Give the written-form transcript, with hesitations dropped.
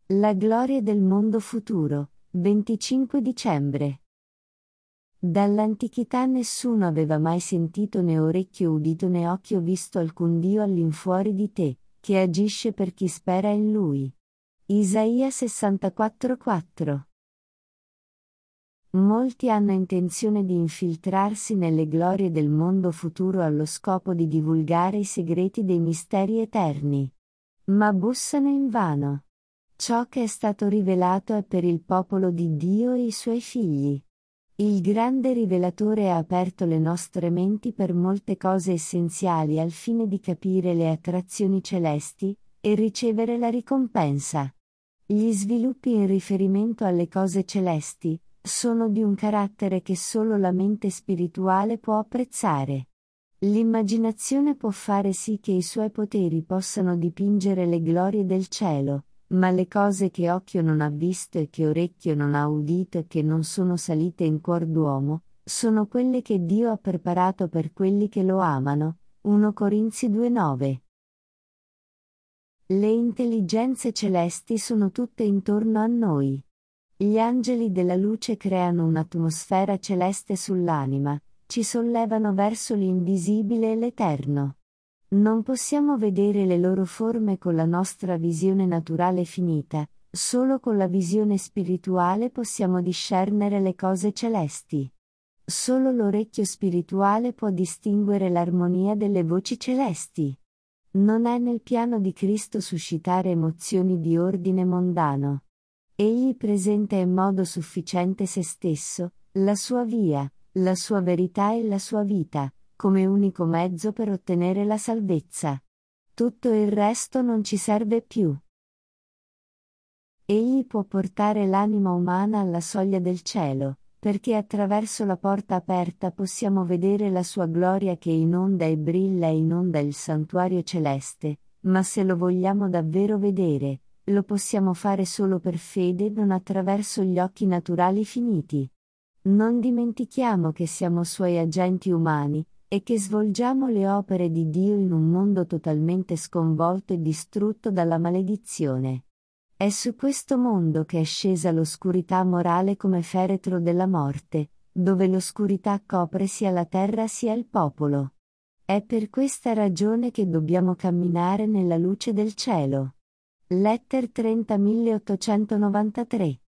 La gloria del mondo futuro, 25 dicembre. Dall'antichità nessuno aveva mai sentito né orecchio udito né occhio visto alcun Dio all'infuori di te, che agisce per chi spera in Lui. Isaia 64,4. Molti hanno intenzione di infiltrarsi nelle glorie del mondo futuro allo scopo di divulgare i segreti dei misteri eterni. Ma bussano invano. Ciò che è stato rivelato è per il popolo di Dio e i suoi figli. Il grande rivelatore ha aperto le nostre menti per molte cose essenziali al fine di capire le attrazioni celesti e ricevere la ricompensa. Gli sviluppi in riferimento alle cose celesti sono di un carattere che solo la mente spirituale può apprezzare. L'immaginazione può fare sì che i suoi poteri possano dipingere le glorie del cielo, ma le cose che occhio non ha visto e che orecchio non ha udito e che non sono salite in cuor d'uomo, sono quelle che Dio ha preparato per quelli che lo amano. 1 Corinzi 2,9. Le intelligenze celesti sono tutte intorno a noi. Gli angeli della luce creano un'atmosfera celeste sull'anima, ci sollevano verso l'invisibile e l'eterno. Non possiamo vedere le loro forme con la nostra visione naturale finita, solo con la visione spirituale possiamo discernere le cose celesti. Solo l'orecchio spirituale può distinguere l'armonia delle voci celesti. Non è nel piano di Cristo suscitare emozioni di ordine mondano. Egli presenta in modo sufficiente se stesso, la sua via, la sua verità e la sua vita, come unico mezzo per ottenere la salvezza. Tutto il resto non ci serve più. Egli può portare l'anima umana alla soglia del cielo, perché attraverso la porta aperta possiamo vedere la sua gloria che inonda e brilla e inonda il santuario celeste, ma se lo vogliamo davvero vedere, lo possiamo fare solo per fede, non attraverso gli occhi naturali finiti. Non dimentichiamo che siamo suoi agenti umani, e che svolgiamo le opere di Dio in un mondo totalmente sconvolto e distrutto dalla maledizione. È su questo mondo che è scesa l'oscurità morale come feretro della morte, dove l'oscurità copre sia la terra sia il popolo. È per questa ragione che dobbiamo camminare nella luce del cielo. Letter 30 1893